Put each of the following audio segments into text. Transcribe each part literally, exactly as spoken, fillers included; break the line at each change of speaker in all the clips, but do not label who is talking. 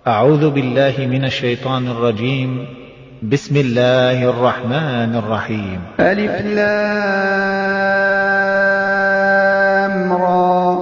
أعوذ بالله من الشيطان الرجيم. بسم الله الرحمن الرحيم.
ألف لام را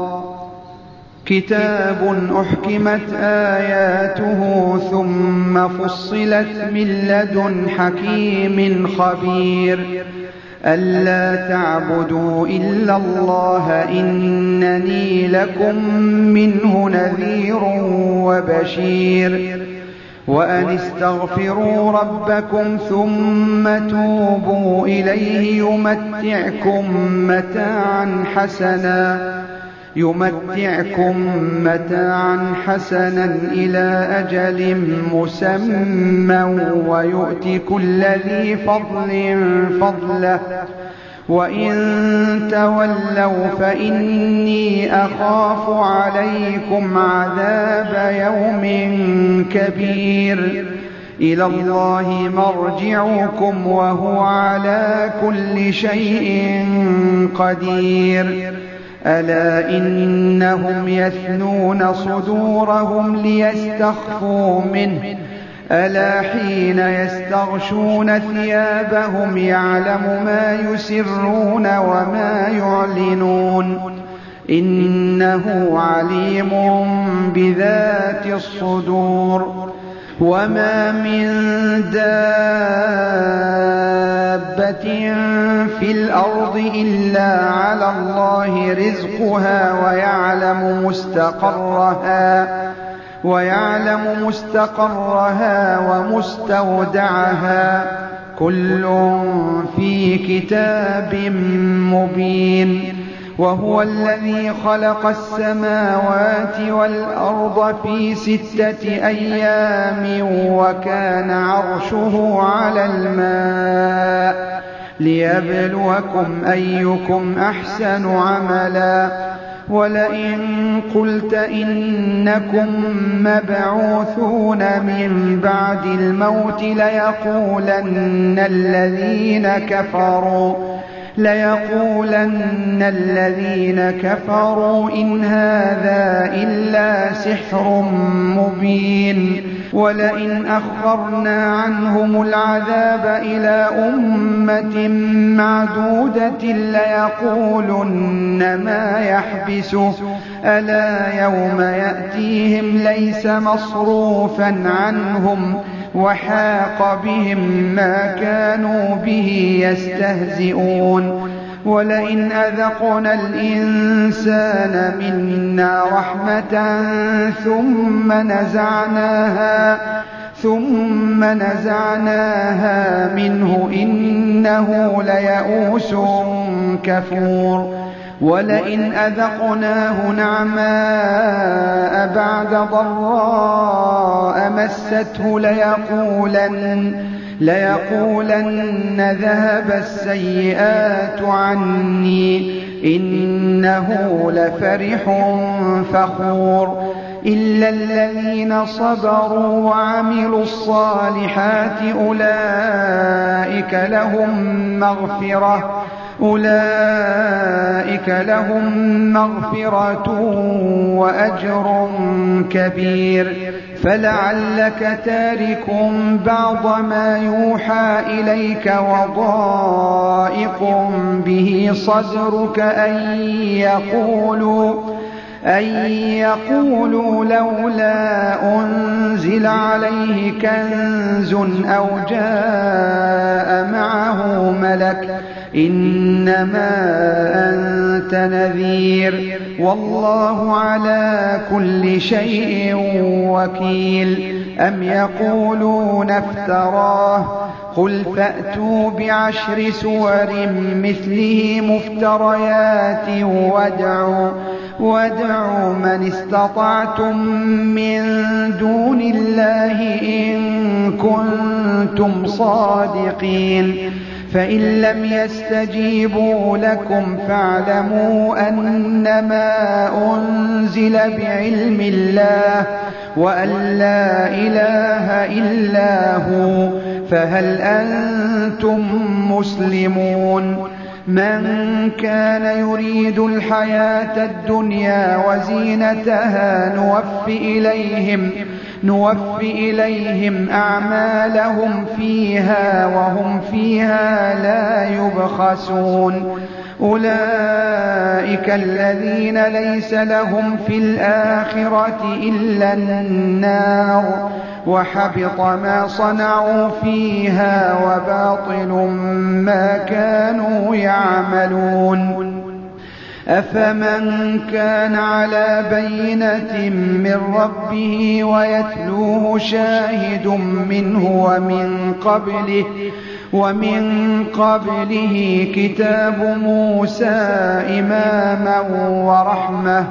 كتاب أحكمت آياته ثم فصلت من لدن حكيم خبير ألا تعبدوا إلا الله إنني لكم منه نذير وبشير وأن استغفروا ربكم ثم توبوا إليه يمتعكم متاعا حسنا يمتعكم متاعا حسنا إلى أجل مسمى ويؤتي كل ذي فضل فضله وإن تولوا فإني أخاف عليكم عذاب يوم كبير إلى الله مرجعكم وهو على كل شيء قدير ألا إنهم يثنون صدورهم ليستخفوا منه ألا حين يستغشون ثيابهم يعلم ما يسرون وما يعلنون إنه عليم بذات الصدور وما من دابة في الأرض إلا على الله رزقها ويعلم مستقرها ويعلم مستقرها ومستودعها كل في كتاب مبين وهو الذي خلق السماوات والأرض في ستة أيام وكان عرشه على الماء ليبلوكم أيكم أحسن عملا ولئن قلت إنكم مبعوثون من بعد الموت ليقولن الذين كفروا ليقولن الذين كفروا إن هذا إلا سحر مبين ولئن أخرنا عنهم العذاب إلى أمة معدودة ليقولن ما يحبسه ألا يوم يأتيهم ليس مصروفا عنهم وحاق بهم ما كانوا به يستهزئون ولئن أذقنا الإنسان منا رحمة ثم نزعناها ثم نزعناها منه إنه ليئوس كفور ولئن أذقناه نعماء بعد ضراء مسته ليقولن ليقولن ذهب السيئات عني إنه لفرح فخور إلا الذين صبروا وعملوا الصالحات أولئك لهم مغفرة أولئك لهم مغفرة وأجر كبير فلعلك تارك بعض ما يوحى إليك وضائق به صدرك أن يقولوا أن يقولوا لولا أنزل عليه كنز أو جاء معه ملك إنما أنت نذير والله على كل شيء وكيل أم يقولون افتراه قل فأتوا بعشر سور مثله مفتريات وادعوا وادعوا من استطعتم من دون الله إن كنتم صادقين فإن لم يستجيبوا لكم فاعلموا أنما أنزل بعلم الله وأن لا إله إلا هو فهل أنتم مسلمون من كان يريد الحياة الدنيا وزينتها نوف إليهم نوف إليهم أعمالهم فيها وهم فيها لا يبخسون أولئك الذين ليس لهم في الآخرة إلا النار وحبط ما صنعوا فيها وباطل ما كانوا يعملون أفمن كان على بينة من ربه ويتلوه شاهد منه ومن قبله ومن قبله كتاب موسى إماما ورحمة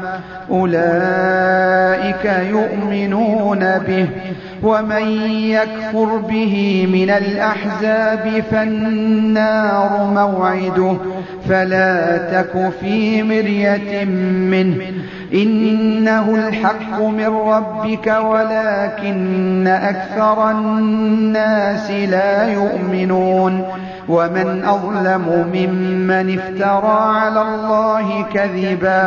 أولئك يؤمنون به ومن يكفر به من الأحزاب فالنار موعده فلا تك في مرية منه إنه الحق من ربك ولكن أكثر الناس لا يؤمنون ومن أظلم ممن افترى على الله كذبا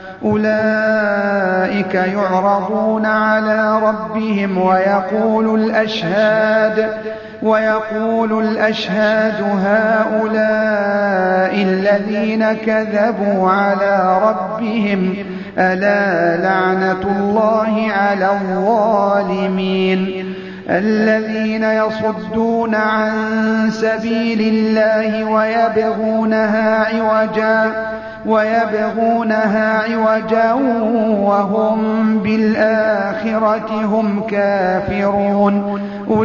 أولئك يعرضون على ربهم ويقول الأشهاد ويقول الأشهاد هؤلاء الذين كذبوا على ربهم ألا لعنة الله على الظالمين الذين يصدون عن سبيل الله ويبغونها عوجا ويبغونها عوجا وهم بالآخرة هم كافرون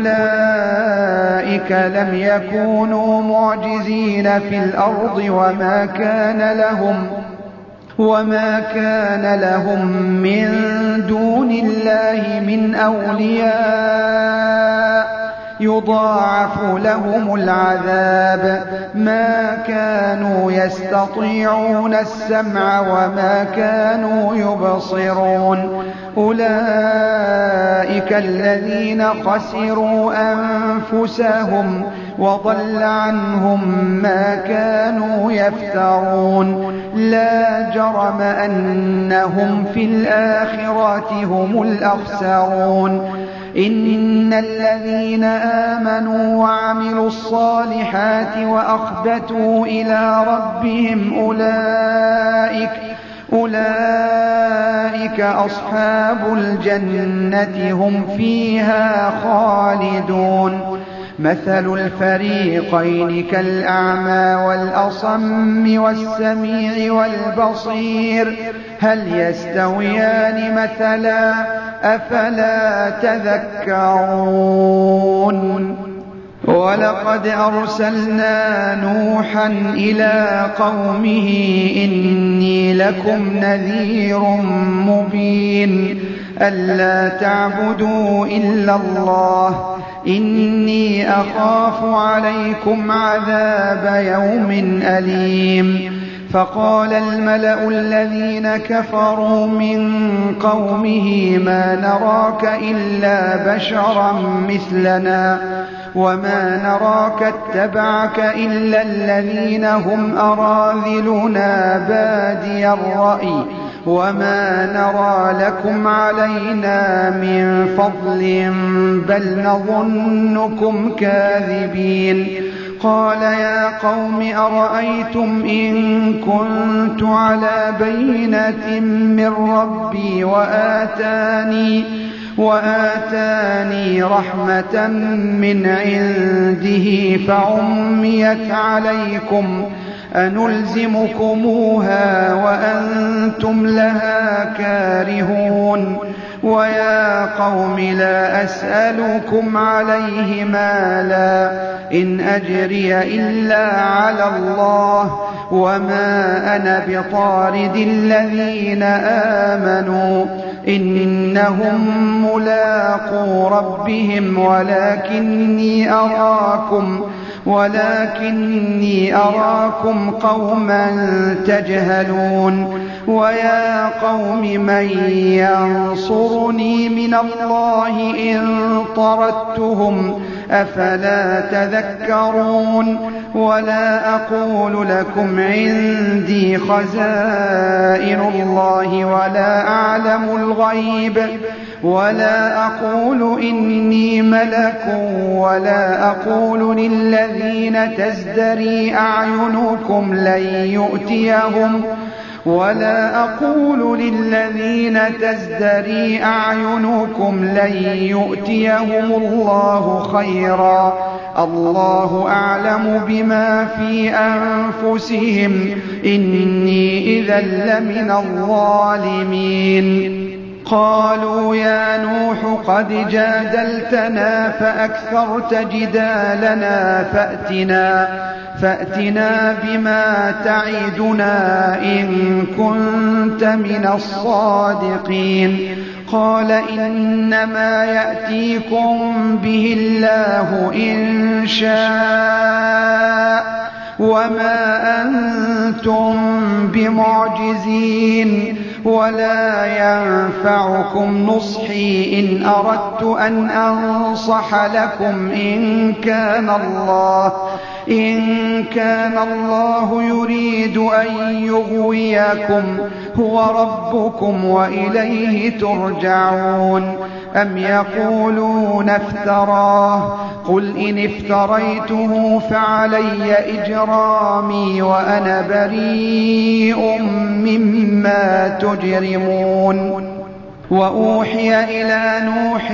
أولئك لم يكونوا معجزين في الأرض وما كان لهم وما كان لهم من دون الله من أولياء يضاعف لهم العذاب ما كانوا يستطيعون السمع وما كانوا يبصرون أولئك الذين خسروا أنفسهم وضل عنهم ما كانوا يفترون لا جرم أنهم في الآخرة هم الأخسرون إن الذين آمنوا وعملوا الصالحات وأخبتوا إلى ربهم أولئك أولئك أصحاب الجنة هم فيها خالدون مثل الفريقين كالأعمى والأصم والسميع والبصير هل يستويان مثلا أفلا تذكرون ولقد أرسلنا نوحا إلى قومه إني لكم نذير مبين ألا تعبدوا إلا الله إني أخاف عليكم عذاب يوم أليم فقال الملأ الذين كفروا من قومه ما نراك إلا بشرا مثلنا وما نراك اتبعك إلا الذين هم أراذلنا بادي الرأي وما نرى لكم علينا من فضل بل نظنكم كاذبين قال يا قوم أرأيتم إن كنت على بينة من ربي وآتاني وآتاني رحمة من عنده فعميت عليكم أنلزمكموها وأنتم لها كارهون ويا قوم لا أسألكم عليه مالا إن أجري إلا على الله وما أنا بطارد الذين آمنوا إنهم ملاقو ربهم ولكني أراكم ولكني أراكم قوما تجهلون ويا قوم من ينصرني من الله إن طردتهم أفلا تذكرون ولا أقول لكم عندي خزائن الله ولا أعلم الغيب ولا أقول إني ملك ولا أقول للذين تزدري أعينكم لن يؤتيهم ولا أقول للذين تزدري أعينكم لن يؤتيهم الله خيرا الله أعلم بما في أنفسهم إني إذا لمن الظالمين. قالوا يا نوح قد جادلتنا فأكثرت جدالنا فأتنا, فأتنا بما تعدنا إن كنت من الصادقين. قال إنما يأتيكم به الله إن شاء وما أنتم بمعجزين ولا ينفعكم نصحي إن أردت أن أنصح لكم إن كان الله إن كان الله يريد أن يغويكم هو ربكم وإليه ترجعون. أم يقولون افتراه قل إن افتريته فعلي إجرامي وأنا بريء مما تجرمون. وأوحي إلى نوح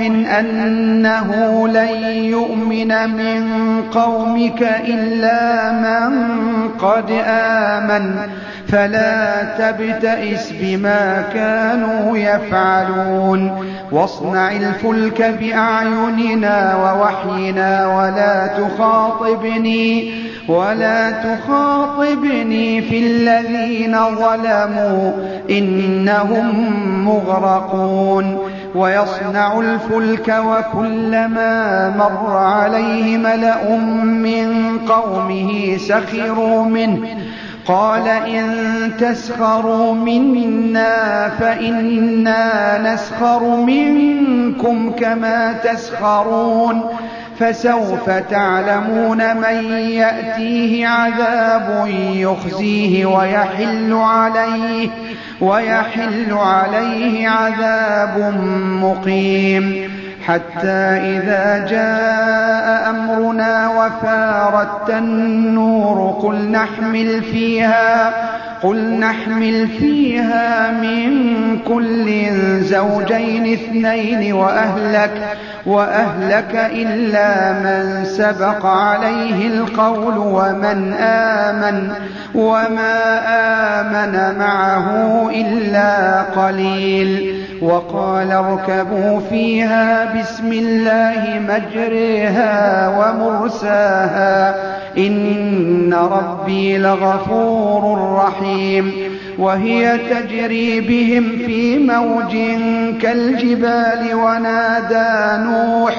أنه لن يؤمن من قومك إلا من قد آمن فلا تبتئس بما كانوا يفعلون. واصنع الفلك بأعيننا ووحينا ولا تخاطبني ولا تخاطبني في الذين ظلموا إنهم مغرقون. ويصنع الفلك وكلما مر عليه ملأ من قومه سخروا منه قال إن تسخروا منا فإنا نسخر منكم كما تسخرون فسوف تعلمون من يأتيه عذاب يخزيه ويحل عليه ويحل عليه عذاب مقيم. حتى إذا جاء أمرنا وفارت النور قل نحمل فيها قل نحمل فيها من كل زوجين اثنين وأهلك وأهلك إلا من سبق عليه القول ومن آمن وما آمن معه إلا قليل. وقال اركبوا فيها بسم الله مجريها ومرساها إن ربي لغفور رحيم. وهي تجري بهم في موج كالجبال ونادى نوح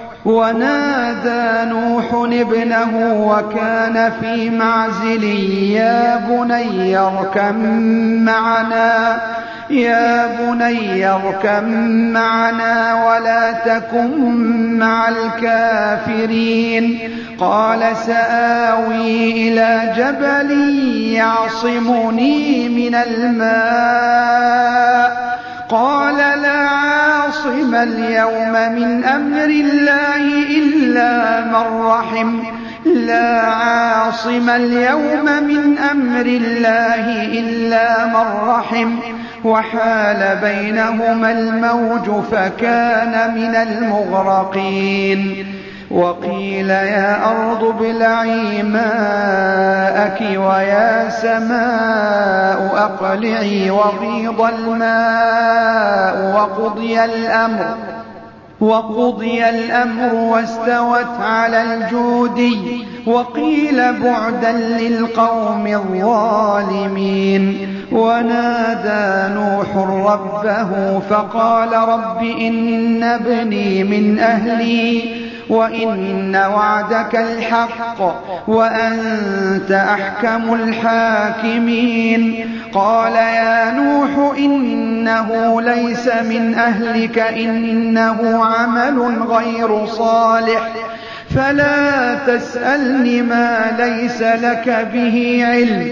ونادى نوح ابنه وكان في معزل يا بني اركب معنا يا بني اركب معنا ولا تكن مع الكافرين. قال سآوي إلى جبل يعصمني من الماء قال لا عاصم اليوم من أمر الله إلا من رحم لا عاصم اليوم من أمر الله إلا من رحم. وحال بينهما الموج فكان من المغرقين. وقيل يا أرض ابلعي ماءك ويا سماء أقلعي وغيض الماء وقضي الأمر وقضي الأمر واستوت على الجودي وقيل بعدا للقوم الظالمين. ونادى نوح ربه فقال رب إن ابني من أهلي وإن وعدك الحق وأنت أحكم الحاكمين. قال يا نوح إنه ليس من أهلك إنه عمل غير صالح فلا تسألني ما ليس لك به علم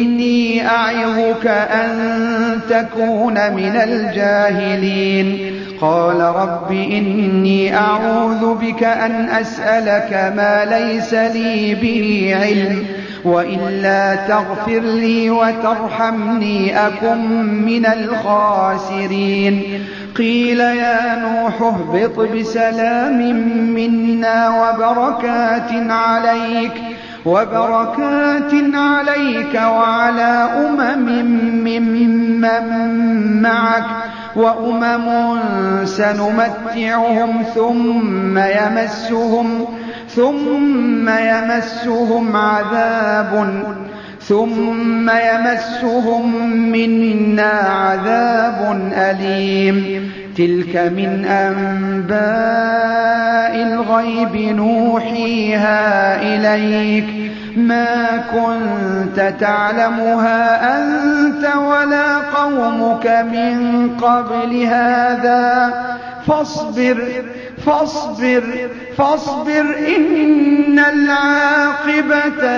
إني أعظك أن تكون من الجاهلين. قال رب إني أعوذ بك أن أسألك ما ليس لي به علم وإلا تغفر لي وترحمني أكن من الخاسرين قيل يا نوح اهبط بسلام منا وبركات عليك وبركات عليك وعلى أمم ممن معك وأمم سنمتعهم ثم يمسهم ثم يمسهم عذاب ثم يمسهم منا عذاب أليم تلك من أنباء الغيب نوحيها إليك ما كنت تعلمها أنت ولا قومك من قبل هذا فاصبر فاصبر فاصبر إن العاقبة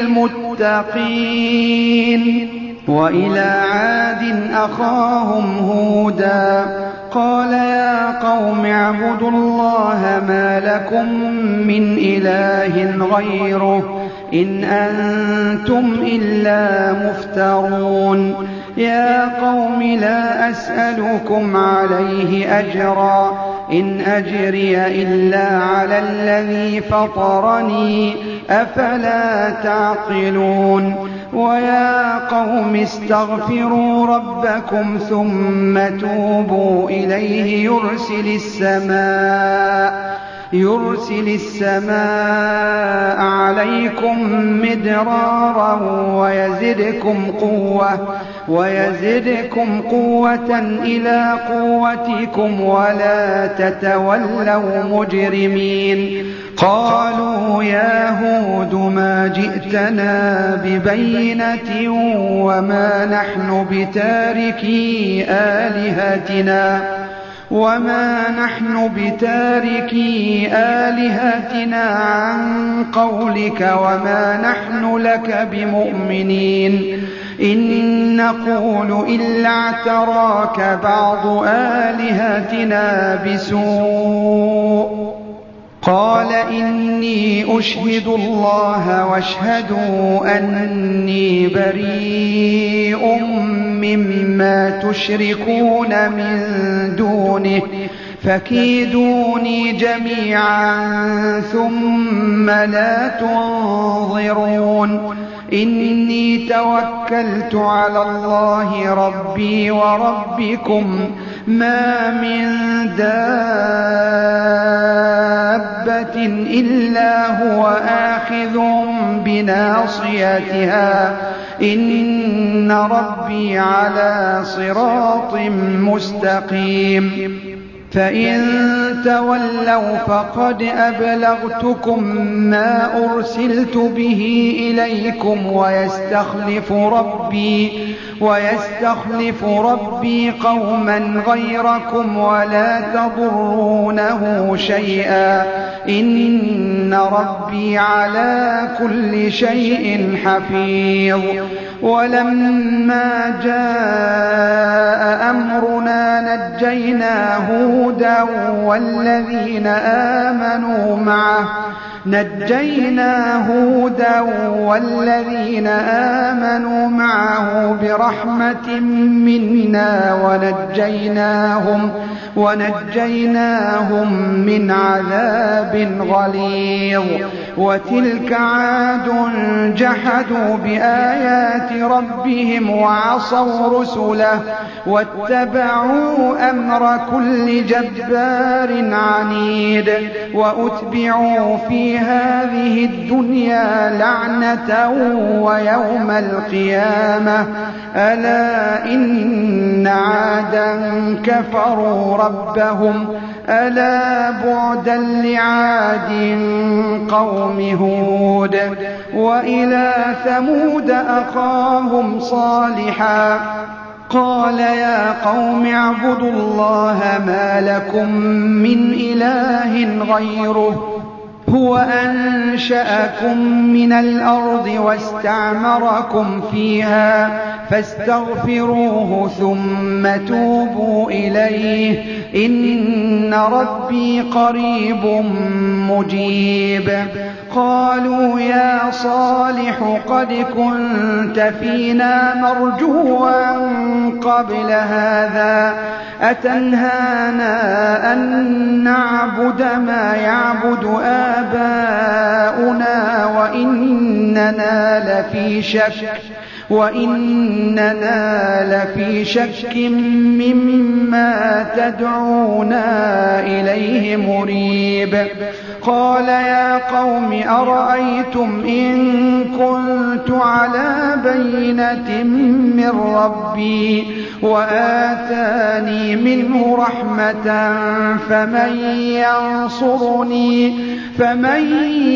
للمتقين وإلى عاد أخاهم هودا قال يا قوم اعبدوا الله ما لكم من إله غيره إن أنتم إلا مفترون يا قوم لا أسألكم عليه أجرا إن أجري إلا على الذي فطرني أفلا تعقلون ويا قوم استغفروا ربكم ثم توبوا إليه يرسل السماء يرسل السماء عليكم مدرارا ويزدكم قوة ويزدكم قوة إلى قوتكم ولا تتولوا مجرمين قالوا يا هود ما جئتنا ببينة وما نحن بتاركي آلهتنا وما نحن بتاركي آلهتنا عن قولك وما نحن لك بمؤمنين إن نقول إلا اعتراك بعض آلهتنا بسوء قال إني أشهد الله واشهدوا أني بريء مما تشركون من دونه فكيدوني جميعا ثم لا تنظرون إني توكلت على الله ربي وربكم ما من دابة إلا هو آخذ بناصيتها إن ربي على صراط مستقيم فإن تولوا فقد أبلغتكم ما أرسلت به إليكم ويستخلف ربي ويستخلف ربي قوما غيركم ولا تضرونه شيئا إن ربي على كل شيء حفيظ ولما جاء أمرنا نجينا هودا والذين آمنوا معه نجينا هودا والذين آمنوا معه برحمة منا ونجيناهم ونجيناهم من عذاب غليظ وتلك عاد جحدوا بآيات ربهم وعصوا رسله واتبعوا أمر كل جبار عنيد وأتبعوا في هذه الدنيا لعنة ويوم القيامة ألا إن عادا كفروا ربهم ألا بعدا لعاد قوم هود وإلى ثمود أخاهم صالحا قال يا قوم اعبدوا الله ما لكم من إله غيره هو أنشأكم من الأرض واستعمركم فيها فاستغفروه ثم توبوا إليه إن ربي قريب مجيب. قالوا يا صالح قد كنت فينا مرجوا قبل هذا أتنهانا أن نعبد ما يعبد آباؤنا وإننا لفي شك وإننا لفي شك مما تدعونا إليه مريب. قال يا قوم أرأيتم إن كنت على بينة من ربي وآتاني منه رحمة فمن ينصرني فمن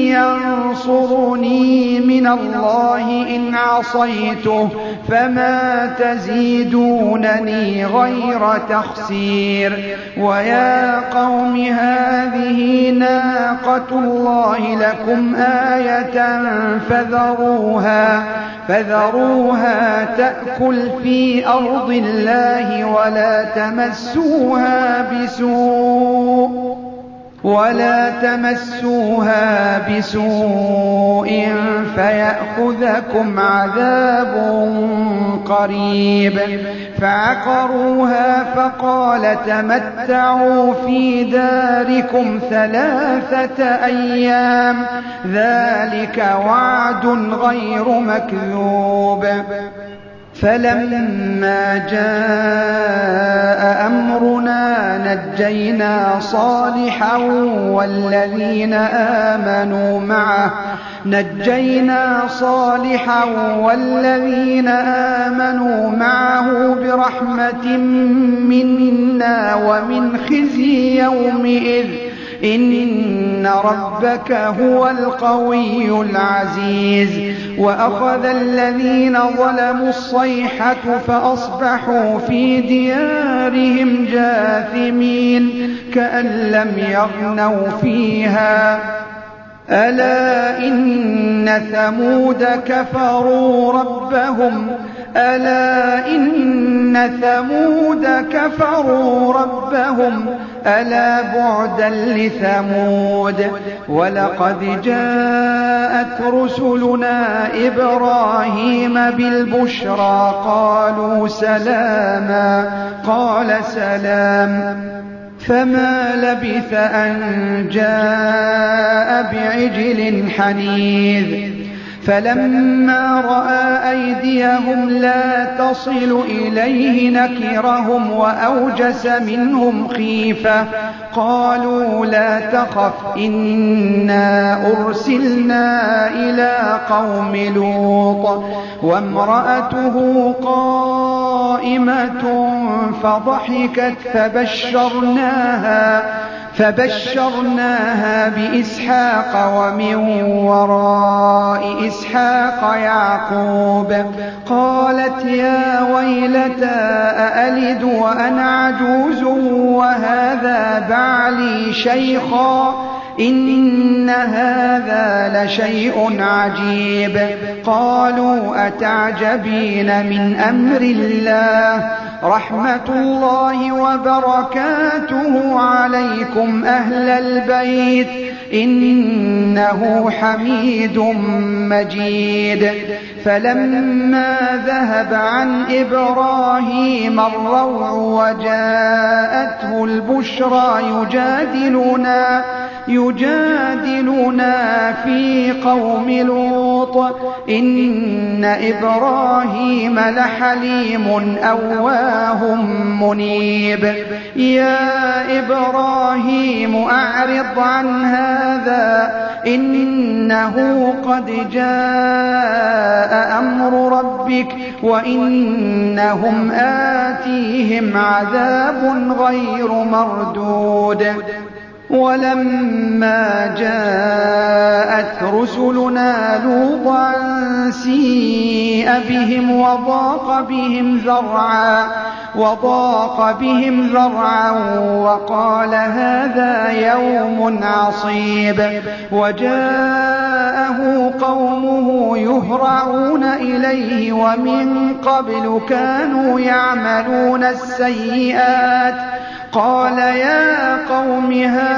ينصرني من الله إن عصيته فما تزيدونني غير تخسير. ويا قوم هذه ناقة الله لكم آية فذروها فذروها تأكل في أرض الله ولا تمسوها بسوء ولا تمسوها بسوء فيأخذكم عذاب قريب. فعقروها فقال تمتعوا في داركم ثلاثة أيام ذلك وعد غير مكذوب. فلما جاء أمرنا نجينا صالحا والذين آمنوا معه نجينا صالحا والذين آمنوا معه برحمة منا ومن خزي يومئذ إن ربك هو القوي العزيز. وأخذ الذين ظلموا الصيحة فأصبحوا في ديارهم جاثمين كأن لم يغنوا فيها ألا إن ثمود كفروا ربهم ألا إن ثمود كفروا ربهم ألا بعدا لثمود. ولقد جاءت رسلنا إبراهيم بالبشرى قالوا سلاما قال سلام فما لبث أن جاء بعجل حنيذ. فلما رأى أيديهم لا تصل إليه نكرهم وأوجس منهم خيفة قالوا لا تخف إنا أرسلنا إلى قوم لوط وامرأته قائمة فضحكت فبشرناها فبشرناها بإسحاق ومن وراء إسحاق يعقوب. قالت يا ويلتى أألد وأنا عجوز وهذا بعلي شيخا إن هذا لشيء عجيب. قالوا أتعجبين من أمر الله رحمة الله وبركاته عليكم أهل البيت إنه حميد مجيد. فلما ذهب عن إبراهيم الروع وجاءته البشرى يجادلنا يجادلنا في قوم لوط إن إبراهيم لحليم أواه منيب. يا إبراهيم أعرض عن هذا إنه قد جاء أمر ربك وإنهم آتيهم عذاب غير مردود. ولما جاءت رسلنا لوطا سيء بهم وضاق بهم ذرعا وضاق بهم ذرعا وقال هذا يوم عصيب. وجاءه جاءه قومه يهرعون إليه ومن قبل كانوا يعملون السيئات قال يا قوم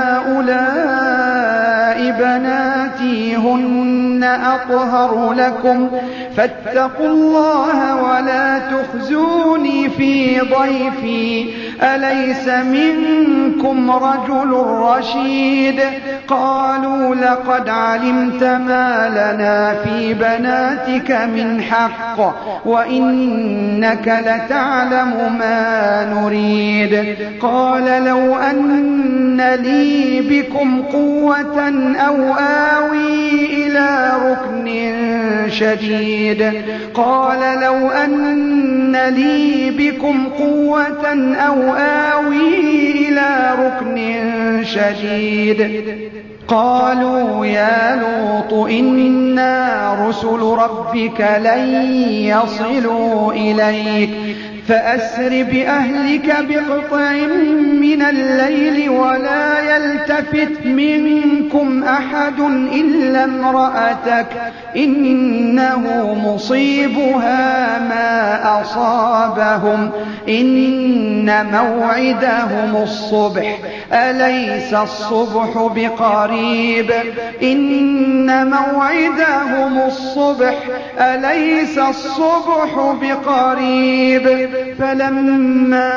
هؤلاء بناتي هن أطهر لكم فاتقوا الله ولا تخزوني في ضيفي أليس منكم رجل رشيد قالوا لقد علمت ما لنا في بناتك من حق وإنك لتعلم ما نريد قال لو أن لي بكم قوة أو آوي إلى ركن شديد قال لو أن لي بكم قوة أو آوي إلى ركن شديد قالوا يا لوط إنا رسل ربك لن يصلوا إليك فأسر بأهلك بقطع من الليل ولا يلتفت منكم أحد إلا امرأتك إنه مصيبها ما أصابهم إن موعدهم الصبح أليس الصبح بقريب إن موعدهم الصبح أليس الصبح بقريب فلما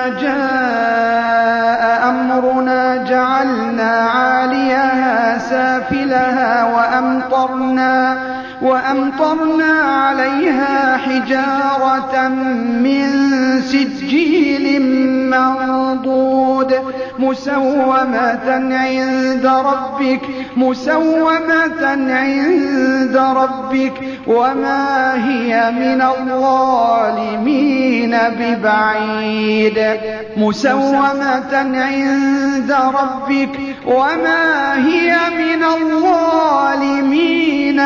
جاء أمرنا جعلنا عاليها سافلها وأمطرنا وأمطرنا عليها حجارة من سجيل منضود مسومة عند ربك مسومة عند ربك وما هي من الظالمين ببعيد مسومة عند ربك وما هي من الظالمين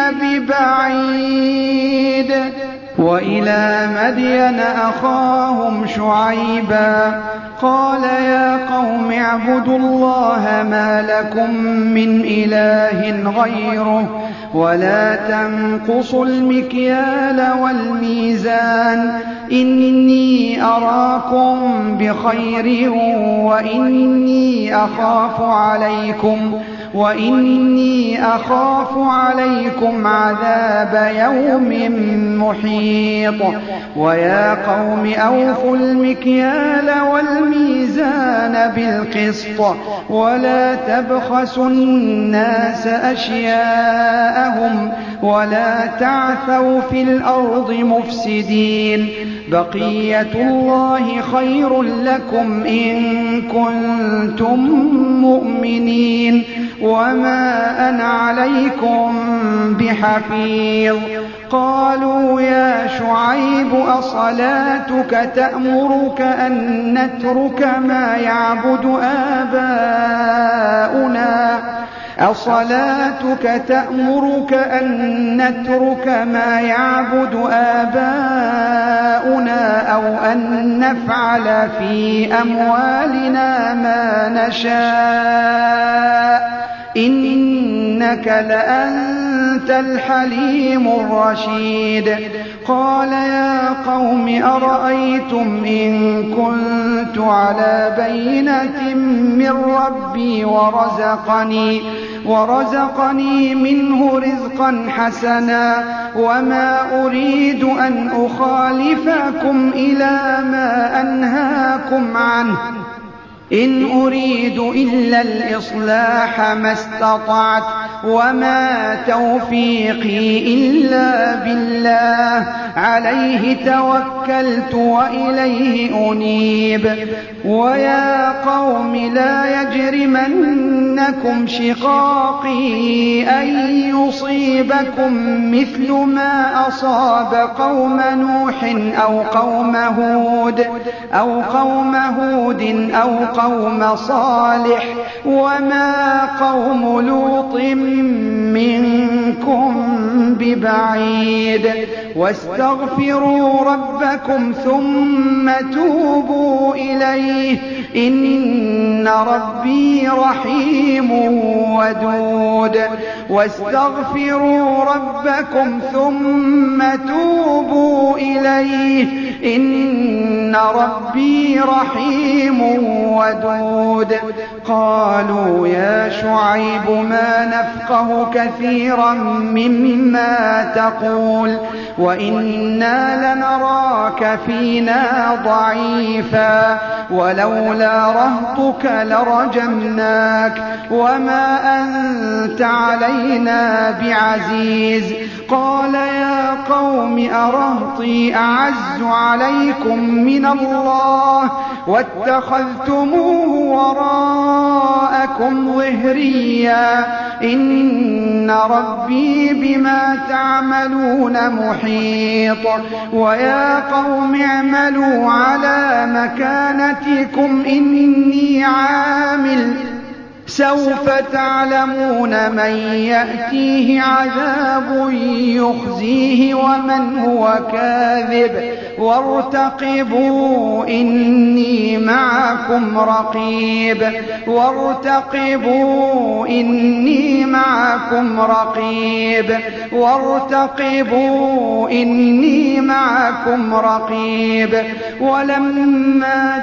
ببعيد وإلى مدين أخاهم شعيبا قال يا قوم اعبدوا الله ما لكم من إله غيره ولا تنقصوا المكيال والميزان إني أراكم بخير وإني أخاف عليكم وإني أخاف عليكم عذاب يوم محيط ويا قوم أوفوا المكيال والميزان بالقسط ولا تبخسوا الناس أشياءهم ولا تعثوا في الأرض مفسدين بقية الله خير لكم إن كنتم مؤمنين وما أنا عليكم بحفيظ قالوا يا شعيب أصلاتك تأمرك أن نترك ما يعبد آباؤنا أصلاتك تأمرك أن نترك ما يعبد آباؤنا أو أن نفعل في أموالنا ما نشاء إنك لأنت الحليم الرشيد قال يا قوم أرأيتم إن كنت على بينة من ربي ورزقني ورزقني منه رزقا حسنا وما أريد أن أخالفكم إلى ما أنهاكم عنه إن أريد إلا الإصلاح ما استطعت وما توفيقي إلا بالله عليه توكلت وإليه أنيب ويا قوم لا يجرمنكم شقاقي أن يصيبكم مثل ما أصاب قوم نوح أو قوم هود أو قوم هود أو قوم صالح وما قوم لوط منكم ببعيد واستغفروا ربكم ثم توبوا إليه إن ربي رحيم ودود واستغفروا ربكم ثم توبوا إليه إن ربي رحيم ودود قالوا يا شعيب ما نفقه كثيرا مما تقول وإنا لنراك فينا ضعيفا ولولا رهطك لرجمناك وما أنت علينا بعزيز قال يا قوم أرهطي أعز عليكم من الله واتخذتموه وراءكم ظهريا إن ربي بما تعملون محيط ويا قوم اعملوا على مكانتكم إني عامل سوف تعلمون من يأتيه عذاب يخزيه ومن هو كاذب وارتقبوا إني معكم رقيب وارتقبوا إني معكم رقيب وارتقبوا إني معكم رقيب ولما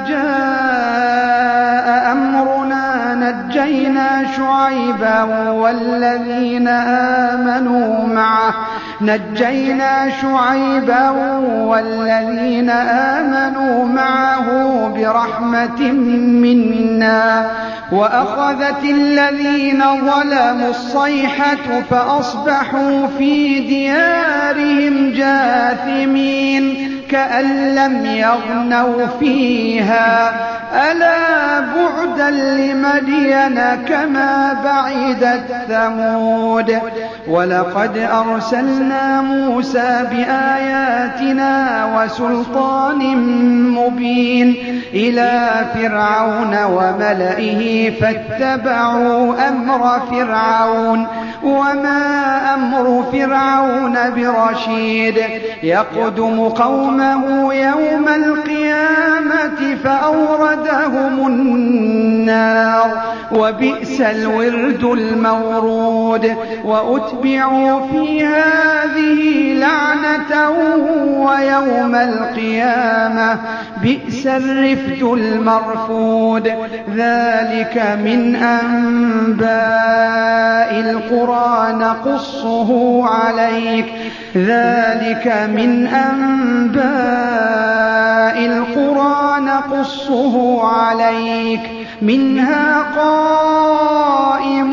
جاء أمرنا نجينا شعيبا والذين آمنوا معه نجينا شعيبا والذين آمنوا معه برحمة منا وأخذت الذين ظلموا الصيحة فأصبحوا في ديارهم جاثمين كأن لم يغنوا فيها ألا بعدا لمدين كما بعدت ثمود ولقد أرسلنا موسى بآياتنا وسلطان مبين إلى فرعون وملئه فاتبعوا أمر فرعون وما أمر فرعون برشيد يقدم قومه يوم القيامة فأوردهم النار وبئس الورد المورود وأتبعوا في هذه لعنة ويوم القيامة بئس الرفد المرفود ذلك من أنباء القرى نقصه عليك ذلك من أنباء القرى نقصه عليك منها قائم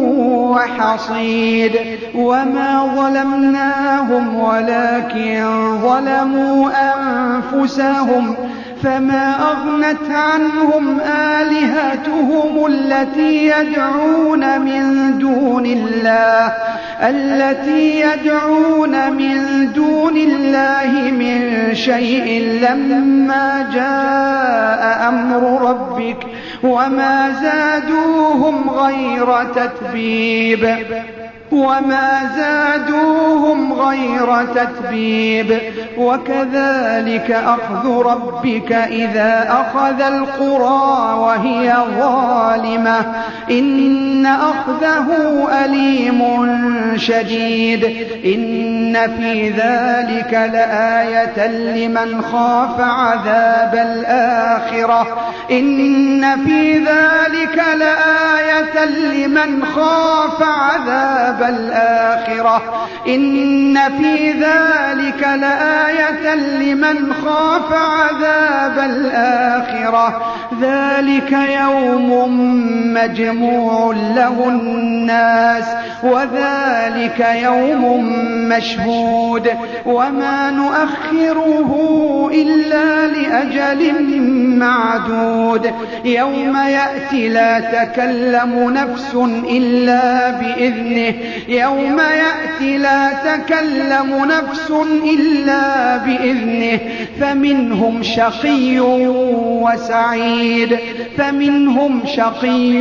وحصيد وما ظلمناهم ولكن ظلموا أنفسهم فما أغنت عنهم آلهتهم التي يدعون من دون الله التي يدعون من دون الله من شيء لما جاء أمر ربك وما زادوهم غير تتبيب وما زادوهم غير تتبيب وكذلك أخذ ربك إذا أخذ القرى وهي ظالمة إن أخذه أليم شديد إن في ذلك لآية لمن خاف عذاب الآخرة إن في ذلك لآية لمن خاف عذاب الآخرة إن في ذلك لآية لمن خاف عذاب الآخرة ذلك يوم مجموع له الناس وذلك يوم مشهود وما نؤخره إلا لأجل معدود يوم يأتي لا تكلم نفس إلا بإذنه يوم يأتي لا تكلم نفس إلا بإذنه فمنهم شقي وسعيد فمنهم شقي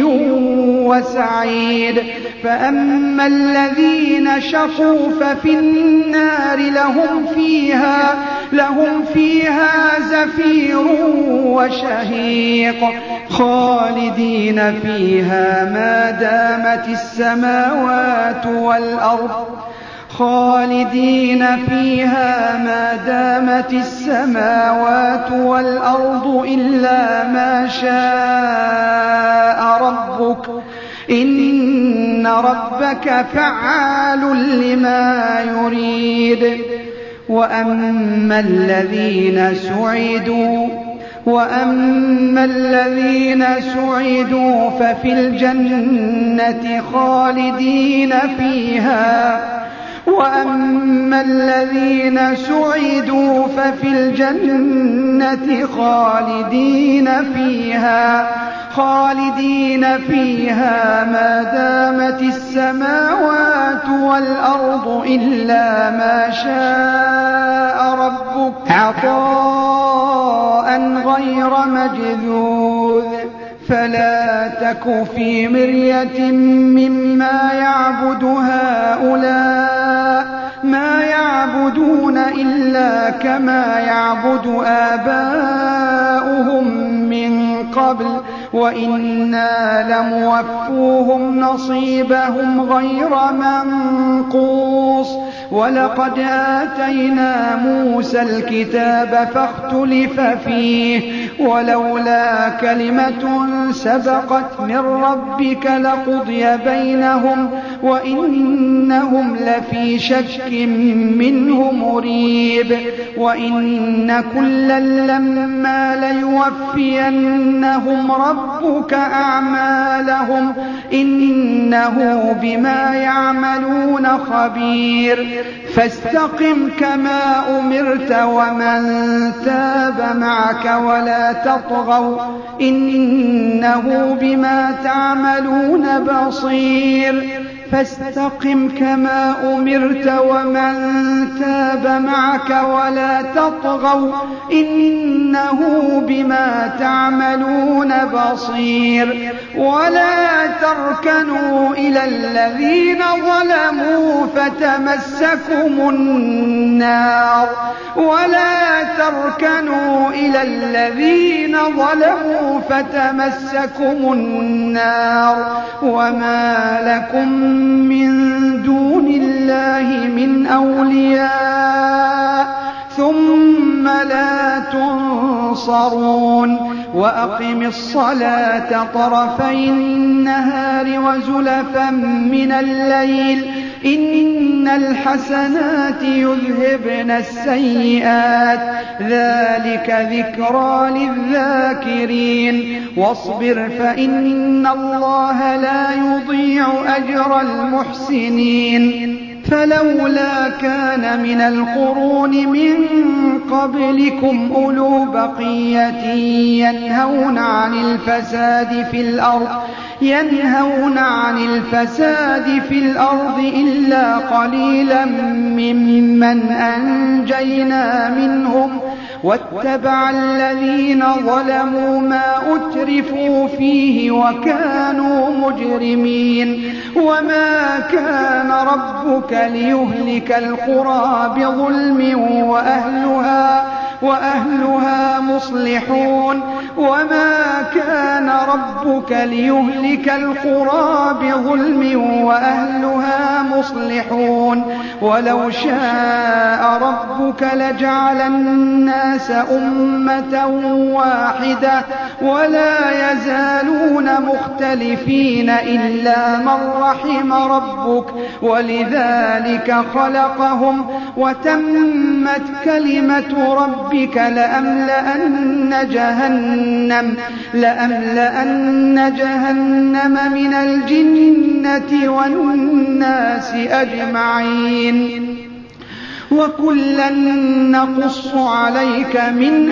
وسعيد فأما الذين شقوا ففي النار لهم فيها لهم فيها زفير وشهيق خالدين فيها ما دامت السماوات والأرض خالدين فيها ما دامت السماوات والأرض إلا ما شاء ربك إن ربك فعال لما يريد. وأما الذين سعدوا وأما الذين سعدوا ففي الجنة خالدين فيها وأما الذين سعدوا ففي الجنة خالدين فيها خالدين فيها ما دامت السماوات والأرض إلا ما شاء ربك عطاء غير مجذوذ. فلا تك في مرية مما يعبد هؤلاء ما يعبدون إلا كما يعبد آباؤهم من قبل وإنا لموفوهم نصيبهم غير منقوص. ولقد آتينا موسى الكتاب فاختلف فيه ولولا كلمة سبقت من ربك لقضي بينهم وإنهم لفي شك منه مريب. وإن كلا لما ليوفينهم ربك أعمالهم إنه بما يعملون خبير. فاستقم كما أمرت ومن تاب معك ولا تطغوا إنه بما تعملون بصير. فاستقم كما أمرت ومن تاب معك ولا تطغوا إنه بما تعملون بصير. ولا تركنوا إلى الذين ظلموا فتمسكم النار ولا تركنوا إلى الذين ظلموا فتمسكم النار وما لكم من دون الله من أولياء ثم لا تنصرون. وأقم الصلاة طرفي النهار وزلفا من الليل إن الحسنات يذهبن السيئات ذلك ذكرى للذاكرين. واصبر فإن الله لا يضيع أجر المحسنين. فلولا كان من القرون من قبلكم أولو بقية ينهون عن الفساد في الأرض ينهون عن الفساد في الأرض إلا قليلا ممن أنجينا منهم واتبع الذين ظلموا ما أترفوا فيه وكانوا مجرمين. وما كان ربك ليهلك القرى بظلم وأهلها وأهلها مصلحون. وما كان ربك ليهلك القرى بظلم وأهلها مصلحون. ولو شاء ربك لجعل الناس أمة واحدة ولا يزالون مختلفين إلا من رحم ربك ولذلك خلقهم وتمت كلمة ربك لأملأن جهنم لأملأن جهنم من الجنة والناس أجمعين. وكلا نقص عليك من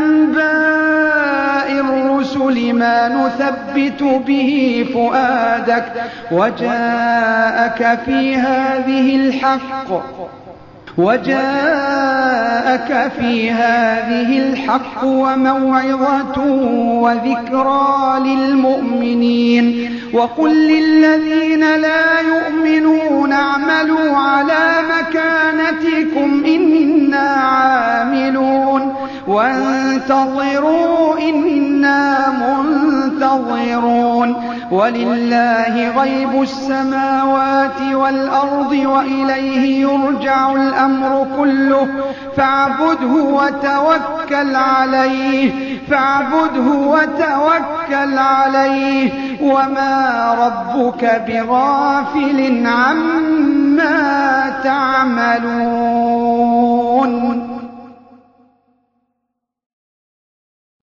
أنباء الرسل ما نثبت به فؤادك وجاءك في هذه الحق وجاءك في هذه الحق وموعظة وذكرى للمؤمنين. وقل للذين لا يؤمنون اعملوا على مكانتكم إنا عاملون وانتظروا إنا منتظرون ولله غيب السماوات والأرض وإليه يرجع الأمر كله فاعبده وتوكل عليه فاعبده وتوكل عليه وما ربك بغافل عما تعملون.